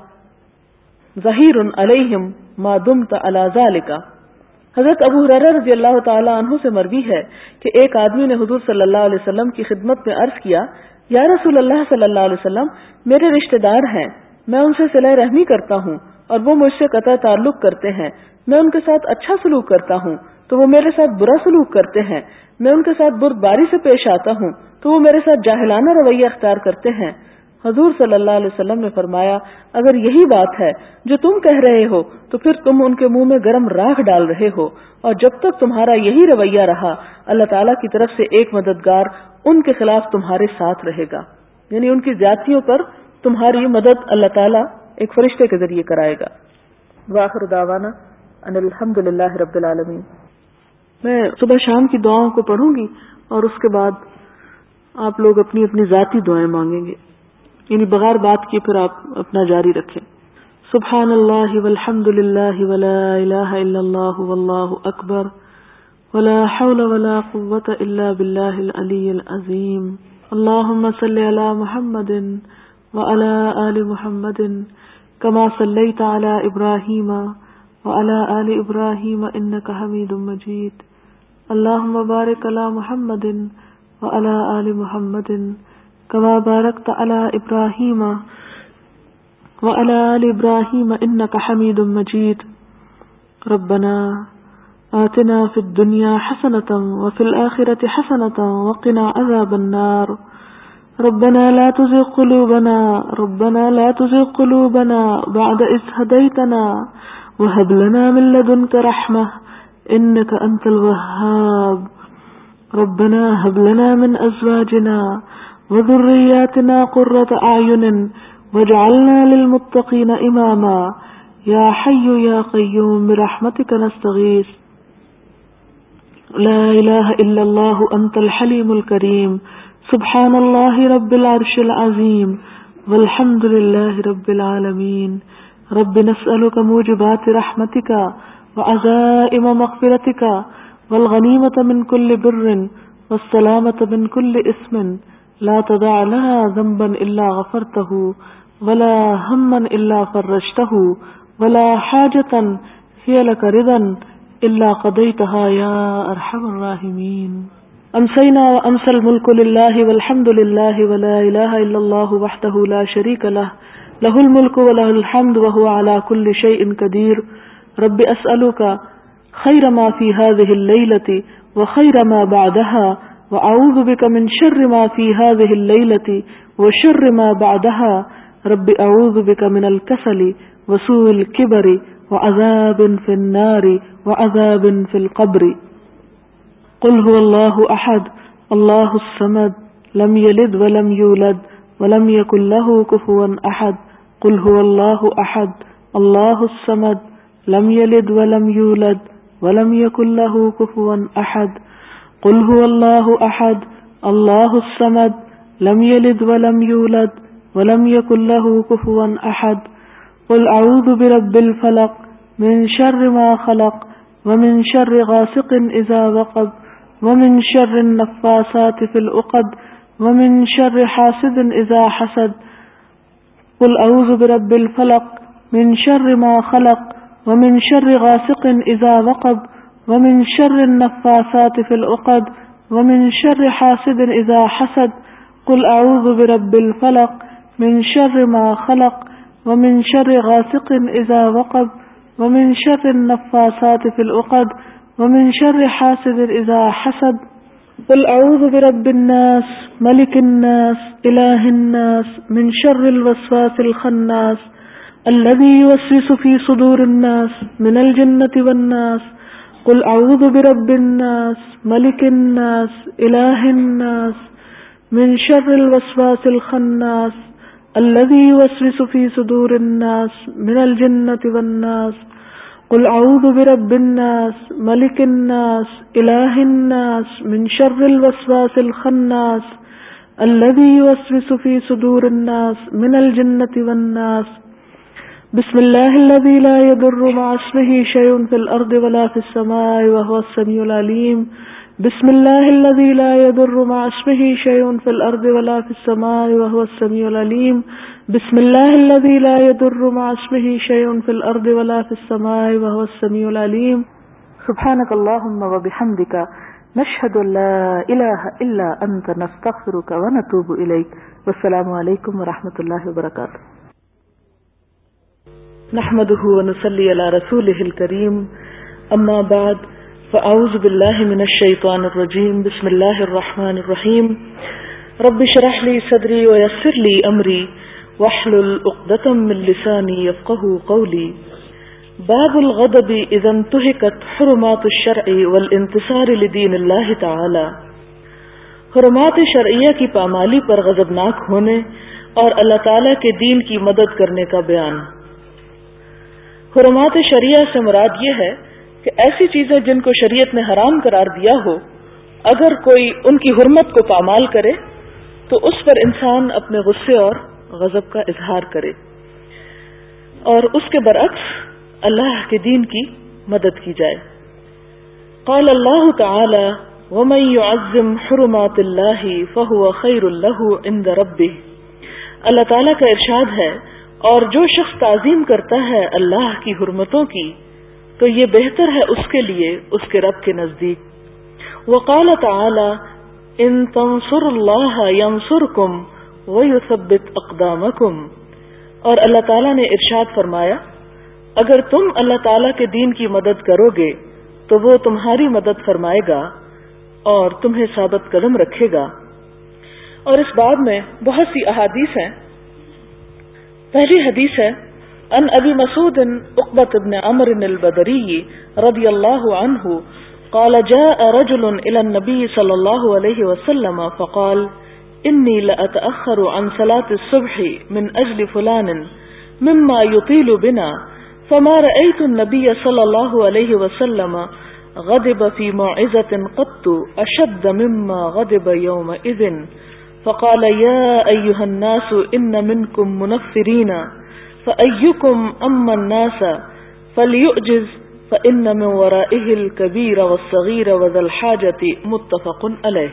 ظهير عليهم ما دمت على ذلك۔ حضرت ابو ہریرہ رضی اللہ تعالی عنہ سے مروی ہے کہ ایک آدمی نے حضور صلی اللہ علیہ وسلم کی خدمت میں عرض کیا یا رسول اللہ صلی اللہ علیہ وسلم میرے رشتہ دار ہیں، میں ان سے صلہ رحمی کرتا ہوں اور وہ مجھ سے قطع تعلق کرتے ہیں، میں ان کے ساتھ اچھا سلوک کرتا ہوں تو وہ میرے ساتھ برا سلوک کرتے ہیں، میں ان کے ساتھ بردباری سے پیش آتا ہوں تو وہ میرے ساتھ جاہلانہ رویہ اختیار کرتے ہیں۔ حضور صلی اللہ علیہ وسلم نے فرمایا اگر یہی بات ہے جو تم کہہ رہے ہو تو پھر تم ان کے منہ میں گرم راکھ ڈال رہے ہو، اور جب تک تمہارا یہی رویہ رہا اللہ تعالیٰ کی طرف سے ایک مددگار ان کے خلاف تمہارے ساتھ رہے گا، یعنی ان کی زیادتیوں پر تمہاری مدد اللہ تعالیٰ ایک فرشتے کے ذریعے کرائے گا۔ وآخر دعوانا ان الحمد للہ رب العالمین۔ میں صبح شام کی دعاؤں کو پڑھوں گی اور اس کے بعد آپ لوگ اپنی اپنی ذاتی دعائیں مانگیں گے، یعنی بغیر بات کیے پھر آپ اپنا جاری رکھیں۔ سبحان اللہ والحمد للہ ولا الہ الا اللہ واللہ اکبر ولا حول ولا قوة الا باللہ العلی العظیم۔ اللہم صلی علی محمد وعلی آل محمد کما صلیت علی ابراہیم وعلی آل ابراہیم انک حمید مجید۔ اللہم بارک علی محمد وعلی آل محمد کما بارکت علی ابراہیم وعلی آل ابراہیم انک حمید مجید۔ ربنا آتنا في الدنيا حسنة وفي الآخرة حسنة وقنا عذاب النار ربنا لا تزغ قلوبنا ربنا لا تزغ قلوبنا بعد إذ هديتنا وهب لنا من لدنك رحمة إنك أنت الوهاب ربنا هب لنا من أزواجنا وذرياتنا قرة أعين واجعلنا للمتقين إماما يا حي يا قيوم برحمتك نستغيث لا إله إلا الله أنت الحليم الكريم سبحان الله رب العرش العظيم والحمد لله رب العالمين رب نسألك موجبات رحمتك وعزائم مغفرتك والغنيمة من كل بر والسلامة من كل إثم لا تدع لها ذنبا إلا غفرته ولا هما إلا فرجته ولا حاجة هي لك رضا إلا قضيتها يا أرحم الراحمين أمسينا وأمسى الملك لله والحمد لله ولا إله إلا الله وحده لا شريك له له الملك وله الحمد وهو على كل شيء قدير رب أسألك خير ما في هذه الليلة وخير ما بعدها وأعوذ بك من شر ما في هذه الليلة وشر ما بعدها رب أعوذ بك من الكسل وسوء الكبر وعذاب في النار وعذاب في القبر قل هو الله أحد الله الصمد لم يلد ولم يولد ولم يكن له كفوا أحد قل هو الله أحد الله الصمد لم يلد ولم يولد ولم يكن له كفوا أحد قل هو الله أحد الله الصمد لم يلد ولم يولد ولم يكن له كفوا أحد قل أعوذ برب الفلق من شر ما خلق ومن شر غاسق إذا وقب ومن شر النفاثات في العقد ومن شر حاسد إذا حسد قل أعوذ برب الفلق من شر ما خلق ومن شر غاسق إذا وقب ومن شر النفاثات في العقد ومن شر حاسد إذا حسد قل أعوذ برب الفلق من شر ما خلق ومن شر غاسق إذا وقب ومن شر النفاثات في العقد ومن شر حاسد إذا حسد قل أعوذ برب الناس ملك الناس إله الناس من شر الوسواس الخناس الذي يوسوس في صدور الناس من الجنة والناس قل أعوذ برب الناس ملك الناس إله الناس من شر الوسواس الخناس الذي يوسوس في صدور الناس من الجنة والناس قل أعوذ برب الناس ملك الناس إله الناس من شر الوسواس الخناس الذي يوسوس في صدور الناس من الجنة والناس بسم الله الذي لا يضر مع اسمه شيء في الأرض ولا في السماء وهو السميع العليم بسم الله الذي لا يضر مع اسمه شيء في الأرض ولا في السماء وهو السميع العليم بسم الله الذي لا يضر مع اسمه شيء في الأرض ولا في السماء وهو السميع العليم سبحانك اللهم وبحمدك نشهد أن لا إله إلا أنت نستغفرك ونتوب إليك والسلام عليكم ورحمة الله وبركاته نحمده ونصلي على رسوله الكريم أما بعد فأعوذ بالله من الشيطان الرجيم بسم الله الرحمن الرحيم رب اشرح لي صدري ويسر لي أمري واحلل عقدة من لساني يفقهوا قولي باب الغضب إذا انتهكت حرمات الشرع والانتصار لدين الله تعالى حرمات شرعیہ کی پامالی پر غضبناک ہونے اور اللہ تعالیٰ کے دین کی مدد کرنے کا بیان۔ حرمات شریعہ سے مراد یہ ہے کہ ایسی چیزیں جن کو شریعت نے حرام قرار دیا ہو، اگر کوئی ان کی حرمت کو پامال کرے تو اس پر انسان اپنے غصے اور غضب کا اظہار کرے، اور اس کے برعکس اللہ کے دین کی مدد کی جائے۔ قال اللہ تعالی وَمَن يُعَظِّمْ حُرُمَاتِ اللَّهِ فَهُوَ خَيْرٌ لَهُ عِندَ رَبِّهِ، اللہ تعالیٰ کا ارشاد ہے، اور جو شخص تعظیم کرتا ہے اللہ کی حرمتوں کی تو یہ بہتر ہے اس کے لیے اس کے رب کے نزدیک۔ وقال تعالی ان تنصروا اللہ ینصرکم ویثبت اقدامکم، اور اللہ تعالیٰ نے ارشاد فرمایا اگر تم اللہ تعالیٰ کے دین کی مدد کرو گے تو تو وہ تمہاری مدد فرمائے گا اور تمہیں ثابت قدم رکھے گا۔ اور اس باب میں بہت سی احادیث ہیں۔ پہلی حدیث ہے ان ابی مسعود عقبۃ بن عمرو البدری رضی اللہ عنہ قال جاء رجل الى النبي صلى الله عليه وسلم فقال انی لأتأخر عن صلاة الصبح من اجل فلان مما يطيل بنا فما رأيت النبي صلى الله عليه وسلم غضب في موعظة قط اشد مما غضب يومئذ فقال يا أيها الناس ان منكم منفرين فأيكم أما الناس فليؤجز فإن من ورائه الكبير والصغير وذا الحاجة متفق علیہ۔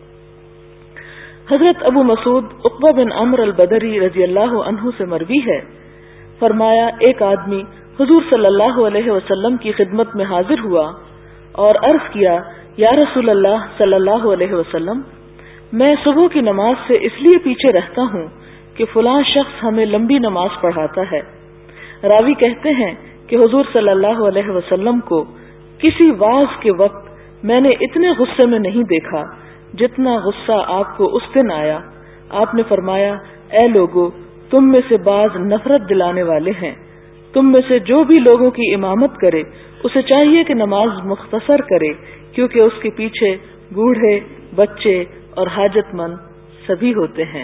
حضرت ابو مسعود عقبہ بن عمرو البدری رضی اللہ عنہ سے مروی ہے، فرمایا ایک آدمی حضور صلی اللہ علیہ وسلم کی خدمت میں حاضر ہوا اور عرض کیا یا رسول اللہ صلی اللہ علیہ وسلم، میں صبح کی نماز سے اس لیے پیچھے رہتا ہوں کہ فلاں شخص ہمیں لمبی نماز پڑھاتا ہے۔ راوی کہتے ہیں کہ حضور صلی اللہ علیہ وسلم کو کسی واعظ کے وقت میں نے اتنے غصے میں نہیں دیکھا جتنا غصہ آپ کو اس دن آیا۔ آپ نے فرمایا اے لوگو، تم میں سے بعض نفرت دلانے والے ہیں، تم میں سے جو بھی لوگوں کی امامت کرے اسے چاہیے کہ نماز مختصر کرے، کیونکہ اس کے پیچھے بوڑھے، بچے اور حاجت مند سبھی ہوتے ہیں۔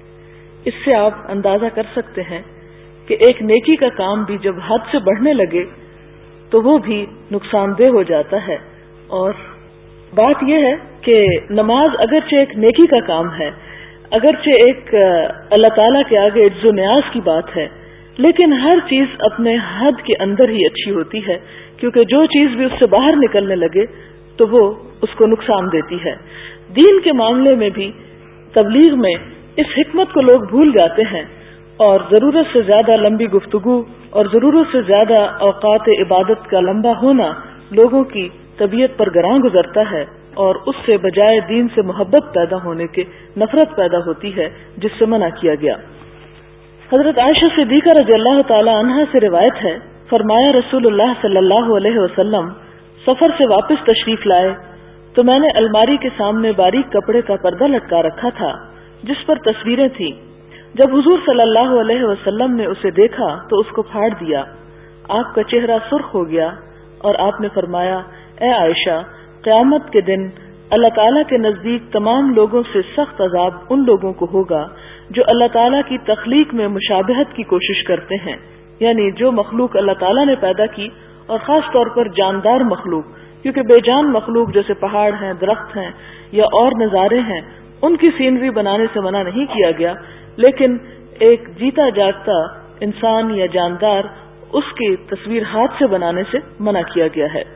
اس سے آپ اندازہ کر سکتے ہیں کہ ایک نیکی کا کام بھی جب حد سے بڑھنے لگے تو وہ بھی نقصان دہ ہو جاتا ہے۔ اور بات یہ ہے کہ نماز اگرچہ ایک نیکی کا کام ہے، اگرچہ ایک اللہ تعالیٰ کے آگے عجز و نیاز کی بات ہے، لیکن ہر چیز اپنے حد کے اندر ہی اچھی ہوتی ہے، کیونکہ جو چیز بھی اس سے باہر نکلنے لگے تو وہ اس کو نقصان دیتی ہے۔ دین کے معاملے میں بھی تبلیغ میں اس حکمت کو لوگ بھول جاتے ہیں اور ضرورت سے زیادہ لمبی گفتگو اور ضرورت سے زیادہ اوقات عبادت کا لمبا ہونا لوگوں کی طبیعت پر گراں گزرتا ہے اور اس سے بجائے دین سے محبت پیدا ہونے کے نفرت پیدا ہوتی ہے، جس سے منع کیا گیا۔ حضرت عائشہ صدیقہ رضی اللہ تعالی عنہا سے روایت ہے، فرمایا رسول اللہ صلی اللہ علیہ وسلم سفر سے واپس تشریف لائے تو میں نے الماری کے سامنے باریک کپڑے کا پردہ لٹکا رکھا تھا جس پر تصویریں تھیں۔ جب حضور صلی اللہ علیہ وسلم نے اسے دیکھا تو اس کو پھاڑ دیا۔ آپ کا چہرہ سرخ ہو گیا اور آپ نے فرمایا اے عائشہ، قیامت کے دن اللہ تعالیٰ کے نزدیک تمام لوگوں سے سخت عذاب ان لوگوں کو ہوگا جو اللہ تعالیٰ کی تخلیق میں مشابہت کی کوشش کرتے ہیں، یعنی جو مخلوق اللہ تعالیٰ نے پیدا کی اور خاص طور پر جاندار مخلوق، کیونکہ بے جان مخلوق جیسے پہاڑ ہیں، درخت ہیں یا اور نظارے ہیں، ان کی سینری بنانے سے منع نہیں کیا گیا، لیکن ایک جیتا جاگتا انسان یا جاندار اس کی تصویر ہاتھ سے بنانے سے منع کیا گیا ہے۔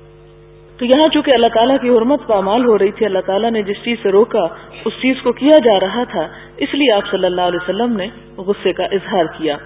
تو یہاں چونکہ اللہ تعالیٰ کی حرمت پامال ہو رہی تھی، اللہ تعالیٰ نے جس چیز سے روکا اس چیز کو کیا جا رہا تھا، اس لیے آپ صلی اللہ علیہ وسلم نے غصے کا اظہار کیا۔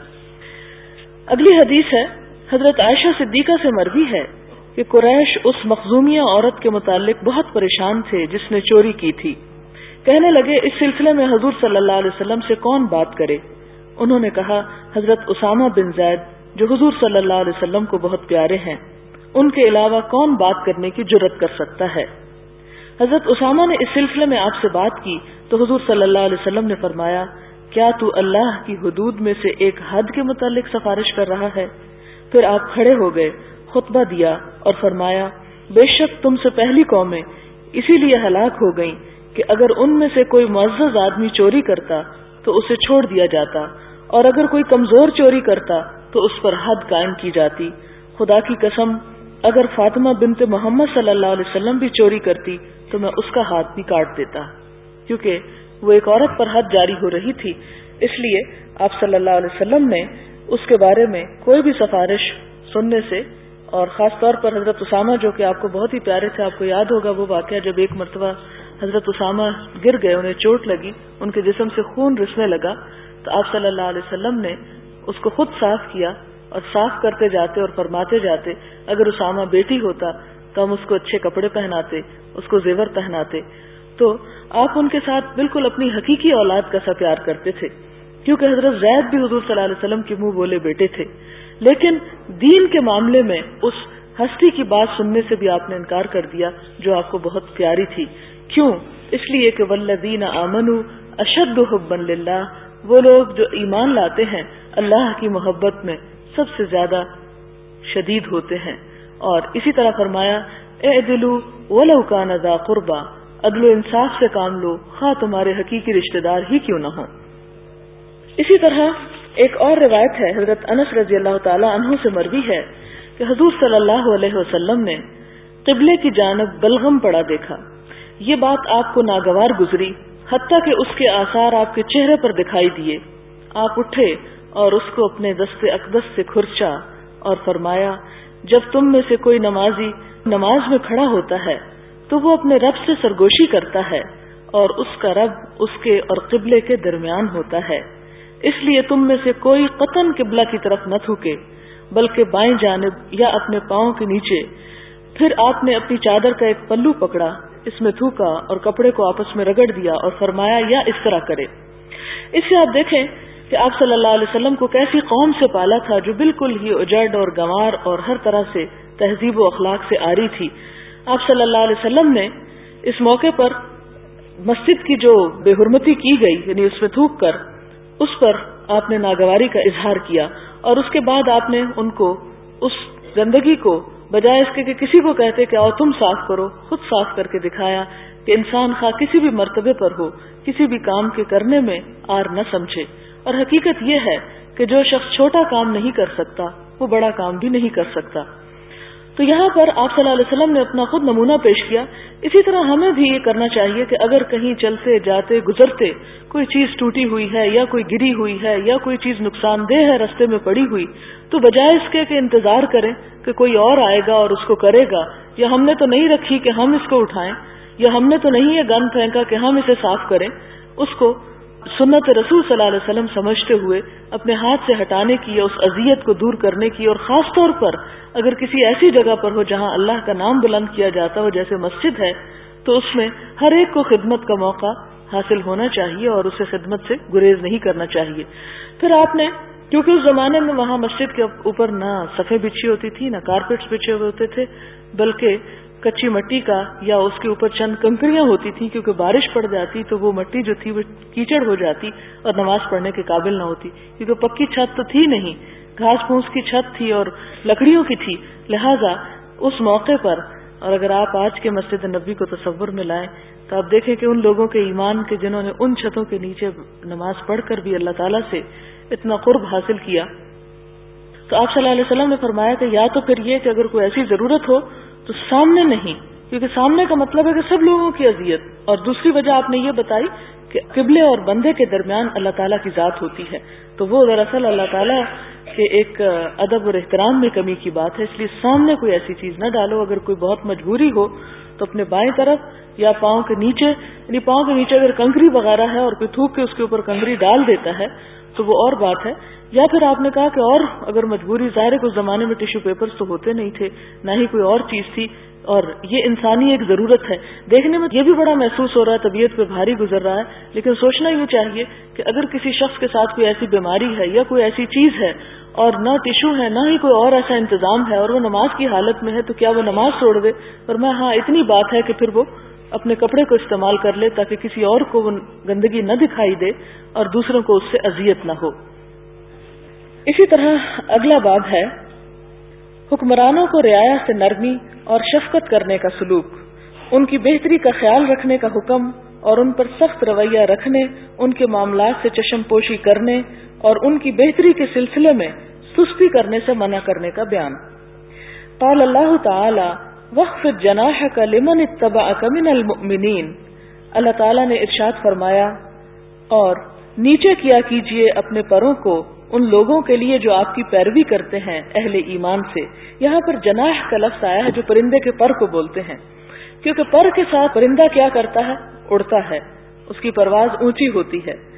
اگلی حدیث ہے، حضرت عائشہ صدیقہ سے مروی ہے کہ قریش اس مخزومیہ عورت کے متعلق بہت پریشان تھے جس نے چوری کی تھی۔ کہنے لگے اس سلسلے میں حضور صلی اللہ علیہ وسلم سے کون بات کرے؟ انہوں نے کہا حضرت اسامہ بن زید جو حضور صلی اللہ علیہ وسلم کو بہت پیارے ہیں، ان کے علاوہ کون بات کرنے کی جرت کر سکتا ہے؟ حضرت اسامہ نے اس سلسلے میں آپ سے بات کی تو حضور صلی اللہ علیہ وسلم نے فرمایا کیا تو اللہ کی حدود میں سے ایک حد کے متعلق سفارش کر رہا ہے؟ پھر آپ کھڑے ہو گئے، خطبہ دیا اور فرمایا بے شک تم سے پہلی قومیں اسی لیے ہلاک ہو گئیں کہ اگر ان میں سے کوئی معزز آدمی چوری کرتا تو اسے چھوڑ دیا جاتا، اور اگر کوئی کمزور چوری کرتا تو اس پر حد قائم کی جاتی۔ خدا کی قسم اگر فاطمہ بنت محمد صلی اللہ علیہ وسلم بھی چوری کرتی تو میں اس کا ہاتھ بھی کاٹ دیتا، کیونکہ وہ ایک عورت پر حد جاری ہو رہی تھی، اس لیے آپ صلی اللہ علیہ وسلم نے اس کے بارے میں کوئی بھی سفارش سننے سے، اور خاص طور پر حضرت اسامہ جو کہ آپ کو بہت ہی پیارے تھے، آپ کو یاد ہوگا وہ واقعہ جب ایک مرتبہ حضرت اسامہ گر گئے، انہیں چوٹ لگی، ان کے جسم سے خون رسنے لگا، تو آپ صلی اللہ علیہ وسلم نے اس کو خود صاف کیا اور صاف کرتے جاتے اور فرماتے جاتے اگر اسامہ بیٹی ہوتا تو ہم اس کو اچھے کپڑے پہناتے، اس کو زیور پہناتے۔ تو آپ ان کے ساتھ بالکل اپنی حقیقی اولاد کا سا پیار کرتے تھے، کیونکہ حضرت زید بھی حضور صلی اللہ علیہ وسلم کے منہ بولے بیٹے تھے، لیکن دین کے معاملے میں اس ہستی کی بات سننے سے بھی آپ نے انکار کر دیا جو آپ کو بہت پیاری تھی. کیوں؟ اس لیے کہ والذین آمنوا اشد حبا للہ، وہ لوگ جو ایمان لاتے ہیں اللہ کی محبت میں سب سے زیادہ شدید ہوتے ہیں. اور اسی طرح فرمایا اعدلوا ولو کان ذا قربا، عدل و انصاف سے کام لو خواہ تمہارے حقیقی رشتہ دار ہی کیوں نہ ہو. اسی طرح ایک اور روایت ہے حضرت انس رضی اللہ تعالی عنہ سے مروی ہے کہ حضور صلی اللہ علیہ وسلم نے قبلے کی جانب بلغم پڑا دیکھا. یہ بات آپ کو ناگوار گزری حتیٰ کہ اس کے آثار آپ کے چہرے پر دکھائی دیے. آپ اٹھے اور اس کو اپنے دست اقدس سے کھرچا اور فرمایا جب تم میں سے کوئی نمازی نماز میں کھڑا ہوتا ہے تو وہ اپنے رب سے سرگوشی کرتا ہے اور اس کا رب اس کے اور قبلے کے درمیان ہوتا ہے، اس لیے تم میں سے کوئی قطعاً قبلہ کی طرف نہ تھوکے بلکہ بائیں جانب یا اپنے پاؤں کے نیچے. پھر آپ نے اپنی چادر کا ایک پلو پکڑا، اس میں تھوکا اور کپڑے کو آپس میں رگڑ دیا اور فرمایا یا اس طرح کرے. اس سے آپ دیکھیں کہ آپ صلی اللہ علیہ وسلم کو کیسی قوم سے پالا تھا جو بالکل ہی اجڑ اور گنوار اور ہر طرح سے تہذیب و اخلاق سے آری تھی. آپ صلی اللہ علیہ وسلم نے اس موقع پر مسجد کی جو بے حرمتی کی گئی یعنی اس میں تھوک کر اس پر آپ نے ناگواری کا اظہار کیا اور اس کے بعد آپ نے ان کو اس گندگی کو بجائے اس کے کہ کسی کو کہتے کہ آؤ تم صاف کرو، خود صاف کر کے دکھایا کہ انسان خواہ کسی بھی مرتبے پر ہو کسی بھی کام کے کرنے میں آر نہ سمجھے. اور حقیقت یہ ہے کہ جو شخص چھوٹا کام نہیں کر سکتا وہ بڑا کام بھی نہیں کر سکتا. تو یہاں پر آپ صلی اللہ علیہ وسلم نے اپنا خود نمونہ پیش کیا. اسی طرح ہمیں بھی یہ کرنا چاہیے کہ اگر کہیں چلتے جاتے گزرتے کوئی چیز ٹوٹی ہوئی ہے یا کوئی گری ہوئی ہے یا کوئی چیز نقصان دہ ہے رستے میں پڑی ہوئی تو بجائے اس کے کہ انتظار کریں کہ کوئی اور آئے گا اور اس کو کرے گا، یا ہم نے تو نہیں رکھی کہ ہم اس کو اٹھائیں، یا ہم نے تو نہیں یہ گند پھینکا کہ ہم اسے صاف کریں، اس کو سنت رسول صلی اللہ علیہ وسلم سمجھتے ہوئے اپنے ہاتھ سے ہٹانے کی یا اس اذیت کو دور کرنے کی، اور خاص طور پر اگر کسی ایسی جگہ پر ہو جہاں اللہ کا نام بلند کیا جاتا ہو جیسے مسجد ہے تو اس میں ہر ایک کو خدمت کا موقع حاصل ہونا چاہیے اور اسے خدمت سے گریز نہیں کرنا چاہیے. پھر آپ نے کیونکہ اس زمانے میں وہاں مسجد کے اوپر نہ صفیں بچھی ہوتی تھی نہ کارپیٹس بچھے ہوئے ہوتے تھے بلکہ کچی مٹی کا یا اس کے اوپر چند کنکریاں ہوتی تھی، کیونکہ بارش پڑ جاتی تو وہ مٹی جو تھی وہ کیچڑ ہو جاتی اور نماز پڑھنے کے قابل نہ ہوتی، کیونکہ پکی چھت تو تھی نہیں، گھاس پھوس کی چھت تھی اور لکڑیوں کی تھی. لہذا اس موقع پر اور اگر آپ آج کے مسجد نبوی کو تصور میں لائیں تو آپ دیکھیں کہ ان لوگوں کے ایمان کے جنہوں نے ان چھتوں کے نیچے نماز پڑھ کر بھی اللہ تعالیٰ سے اتنا قرب حاصل کیا. تو آپ صلی اللہ علیہ وسلم نے فرمایا کہ یا تو پھر یہ کہ اگر کوئی ایسی ضرورت ہو تو سامنے نہیں، کیونکہ سامنے کا مطلب ہے کہ سب لوگوں کی اذیت، اور دوسری وجہ آپ نے یہ بتائی کہ قبلے اور بندے کے درمیان اللہ تعالیٰ کی ذات ہوتی ہے، تو وہ دراصل اللہ تعالیٰ کے ایک ادب اور احترام میں کمی کی بات ہے. اس لیے سامنے کوئی ایسی چیز نہ ڈالو. اگر کوئی بہت مجبوری ہو تو اپنے بائیں طرف یا پاؤں کے نیچے، یعنی پاؤں کے نیچے اگر کنکری وغیرہ ہے اور کوئی تھوک کے اس کے اوپر کنکری ڈال دیتا ہے تو وہ اور بات ہے. یا پھر آپ نے کہا کہ اور اگر مجبوری، ظاہر ہے کہ اس زمانے میں ٹیشو پیپرز تو ہوتے نہیں تھے نہ ہی کوئی اور چیز تھی، اور یہ انسانی ایک ضرورت ہے. دیکھنے میں یہ بھی بڑا محسوس ہو رہا ہے، طبیعت پہ بھاری گزر رہا ہے، لیکن سوچنا یہ چاہیے کہ اگر کسی شخص کے ساتھ کوئی ایسی بیماری ہے یا کوئی ایسی چیز ہے اور نہ ٹیشو ہے نہ ہی کوئی اور ایسا انتظام ہے اور وہ نماز کی حالت میں ہے تو کیا وہ نماز چھوڑ دے؟ اور میں ہاں اتنی بات ہے کہ پھر وہ اپنے کپڑے کو استعمال کر لے تاکہ کسی اور کو وہ گندگی نہ دکھائی دے اور دوسروں کو اس سے اذیت نہ ہو. اسی طرح اگلا باب ہے حکمرانوں کو رعایا سے نرمی اور شفقت کرنے کا سلوک، ان کی بہتری کا خیال رکھنے کا حکم اور ان پر سخت رویہ رکھنے، ان کے معاملات سے چشم پوشی کرنے اور ان کی بہتری کے سلسلے میں سستی کرنے سے منع کرنے کا بیان. قال اللہ تعالی وَاخْفِضْ جَنَاحَكَ لِمَنِ اتَّبَعَكَ مِنَ الْمُؤْمِنِينَ. اللہ تعالیٰ نے ارشاد فرمایا اور نیچے کیا کیجئے اپنے پروں کو ان لوگوں کے لیے جو آپ کی پیروی کرتے ہیں اہل ایمان سے. یہاں پر جناح کا لفظ آیا ہے جو پرندے کے پر کو بولتے ہیں، کیونکہ پر کے ساتھ پرندہ کیا کرتا ہے؟ اڑتا ہے، اس کی پرواز اونچی ہوتی ہے.